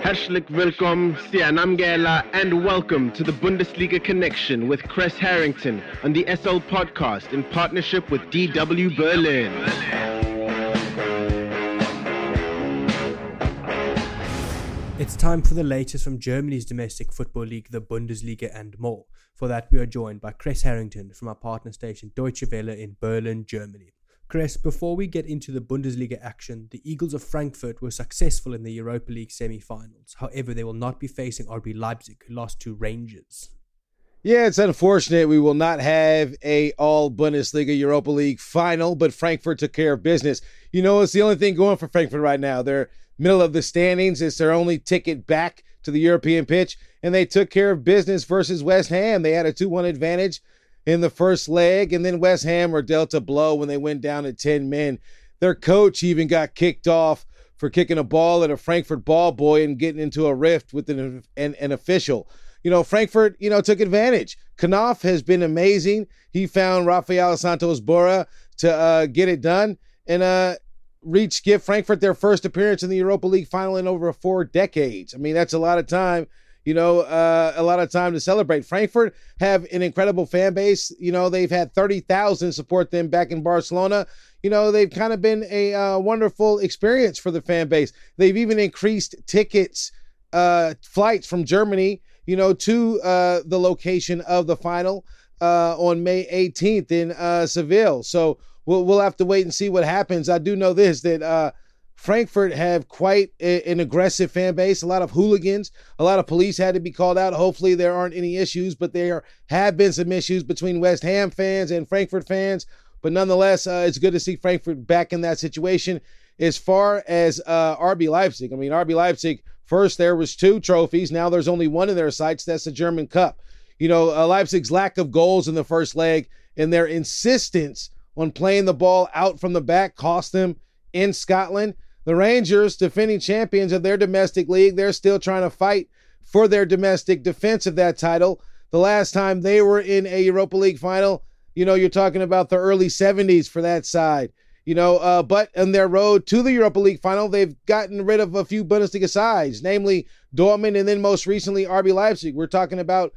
Herzlich willkommen, Sianamgela, and welcome to the Bundesliga Connection with Chris Harrington on the SL Podcast in partnership with DW Berlin. It's time for the latest from Germany's domestic football league, the Bundesliga, and more. For that, we are joined by Chris Harrington from our partner station Deutsche Welle in Berlin, Germany. Chris, before we get into the Bundesliga action, the Eagles of Frankfurt were successful in the Europa League semi-finals. However, they will not be facing RB Leipzig, who lost to Rangers. Yeah, it's unfortunate we will not have a all-Bundesliga Europa League final, but Frankfurt took care of business. You know, it's the only thing going for Frankfurt right now. They're middle of the standings. It's their only ticket back to the European pitch, and they took care of business versus West Ham. They had a 2-1 advantage in the first leg, and then West Ham were dealt a blow when they went down to 10 men. Their coach even got kicked off for kicking a ball at a Frankfurt ball boy and getting into a rift with an official. You know, Frankfurt, took advantage. Knopf has been amazing. He found Rafael Santos Borra to get it done and give Frankfurt their first appearance in the Europa League final in over 4 decades. I mean, that's a lot of time. A lot of time to celebrate. Frankfurt have an incredible fan base. They've had 30,000 support them back in Barcelona. They've kind of been a wonderful experience for the fan base. They've even increased tickets, flights from Germany, to the location of the final on May 18th in Seville. So we'll have to wait and see what happens. I do know this, that Frankfurt have quite an aggressive fan base, a lot of hooligans, a lot of police had to be called out. Hopefully there aren't any issues, but there have been some issues between West Ham fans and Frankfurt fans. But nonetheless, it's good to see Frankfurt back in that situation. As far as RB Leipzig, RB Leipzig, first there was 2 trophies. Now there's only 1 in their sights. That's the German Cup. Leipzig's lack of goals in the first leg and their insistence on playing the ball out from the back cost them in Scotland. The Rangers, defending champions of their domestic league, they're still trying to fight for their domestic defense of that title. The last time they were in a Europa League final, you're talking about the early 70s for that side. But on their road to the Europa League final, they've gotten rid of a few Bundesliga sides, namely Dortmund and then most recently RB Leipzig. We're talking about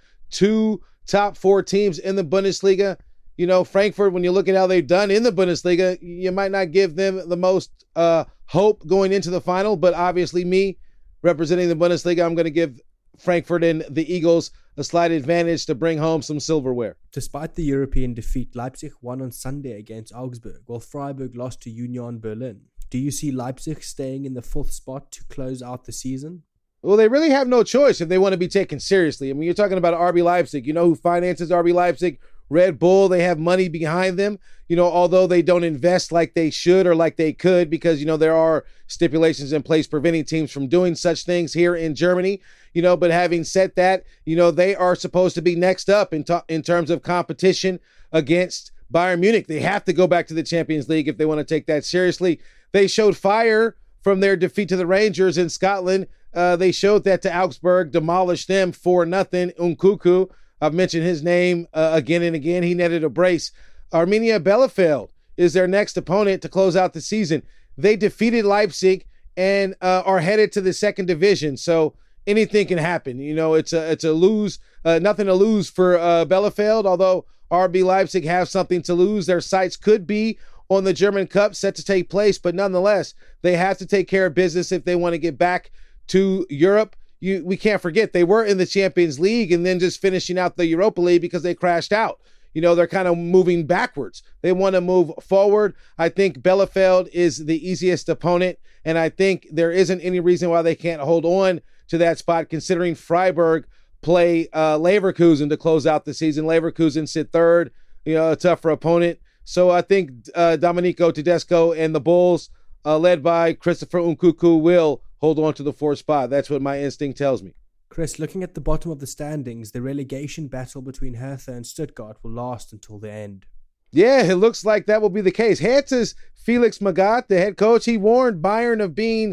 2 top 4 teams in the Bundesliga. Frankfurt, when you look at how they've done in the Bundesliga, you might not give them the most hope going into the final, but obviously me, representing the Bundesliga, I'm going to give Frankfurt and the Eagles a slight advantage to bring home some silverware. Despite the European defeat, Leipzig won on Sunday against Augsburg, while Freiburg lost to Union Berlin. Do you see Leipzig staying in the 4th spot to close out the season? Well, they really have no choice if they want to be taken seriously. You're talking about RB Leipzig. You know who finances RB Leipzig? Red Bull. They have money behind them, although they don't invest like they should or like they could because, there are stipulations in place preventing teams from doing such things here in Germany, but having said that, they are supposed to be next up in terms of competition against Bayern Munich. They have to go back to the Champions League if they want to take that seriously. They showed fire from their defeat to the Rangers in Scotland. They showed that to Augsburg, demolished them 4-0. Nkunku, I've mentioned his name again and again. He netted a brace. Arminia Bielefeld is their next opponent to close out the season. They defeated Leipzig and are headed to the 2nd division. So anything can happen. It's a lose, nothing to lose for Bielefeld, although RB Leipzig have something to lose. Their sights could be on the German Cup set to take place, but nonetheless, they have to take care of business if they want to get back to Europe. We can't forget they were in the Champions League and then just finishing out the Europa League because they crashed out. They're kind of moving backwards. They want to move forward. I think Bielefeld is the easiest opponent, and I think there isn't any reason why they can't hold on to that spot considering Freiburg play Leverkusen to close out the season. Leverkusen sit 3rd, a tougher opponent. So I think Domenico Tedesco and the Bulls, led by Christopher Nkunku, will hold on to the 4th spot. That's what my instinct tells me. Chris, looking at the bottom of the standings, the relegation battle between Hertha and Stuttgart will last until the end. Yeah, it looks like that will be the case. Hertha's Felix Magath, the head coach, he warned Bayern of being,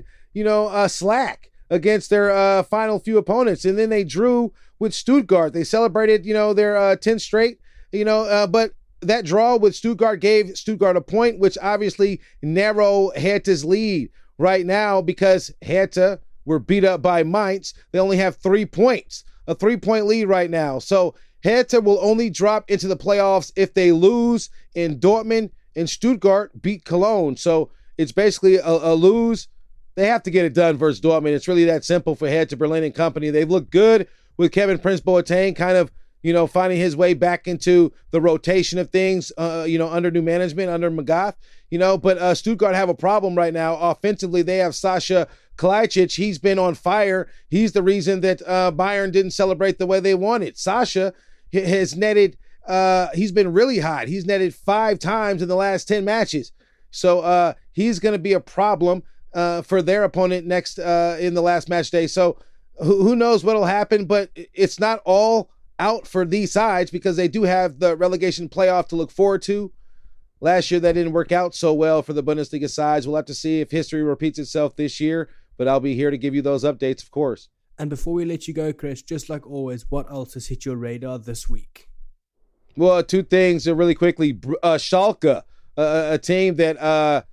slack against their final few opponents. And then they drew with Stuttgart. They celebrated, their 10th straight, but that draw with Stuttgart gave Stuttgart a point, which obviously narrow Hertha's lead right now because Hertha were beat up by Mainz. They only have 3 points, a 3-point lead right now. So Hertha will only drop into the playoffs if they lose in Dortmund and Stuttgart beat Cologne. So it's basically a lose. They have to get it done versus Dortmund. It's really that simple for Hertha Berlin and company. They've looked good with Kevin Prince Boateng kind of, finding his way back into the rotation of things, under new management, under Magath, but Stuttgart have a problem right now. Offensively, they have Sasha Kalajdzic. He's been on fire. He's the reason that Bayern didn't celebrate the way they wanted. Sasha has netted, he's been really hot. He's netted 5 times in the last 10 matches. So he's going to be a problem for their opponent next in the last match day. So who knows what will happen, but it's not all out for these sides because they do have the relegation playoff to look forward to. Last year, that didn't work out so well for the Bundesliga sides. We'll have to see if history repeats itself this year, but I'll be here to give you those updates, of course. And before we let you go, Chris, just like always, what else has hit your radar this week? Well, 2 things really quickly. Schalke, a team that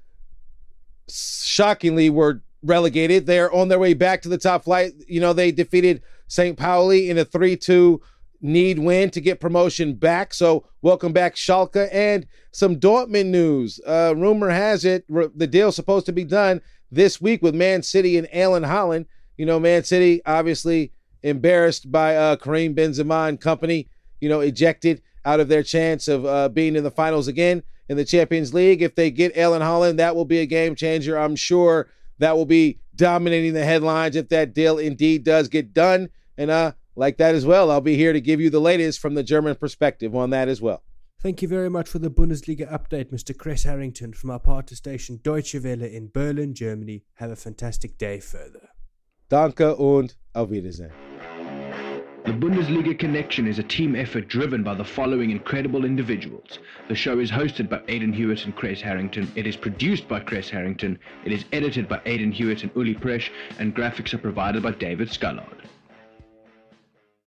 shockingly were relegated. They're on their way back to the top flight. They defeated St. Pauli in a 3-2 need win to get promotion back. So welcome back, Schalke. And some Dortmund news. Rumor has it the deal's supposed to be done this week with Man City and Erling Haaland. Man City obviously embarrassed by Karim Benzema and company, ejected out of their chance of being in the finals again in the Champions League. If they get Erling Haaland, that will be a game changer. I'm sure that will be dominating the headlines if that deal indeed does get done. And like that as well, I'll be here to give you the latest from the German perspective on that as well. Thank you very much for the Bundesliga update, Mr. Chris Harrington from our partner station Deutsche Welle in Berlin, Germany. Have a fantastic day further. Danke und auf Wiedersehen. The Bundesliga Connection is a team effort driven by the following incredible individuals. The show is hosted by Aidan Hewitt and Chris Harrington. It is produced by Chris Harrington. It is edited by Aidan Hewitt and Uli Presch, and graphics are provided by David Scullard.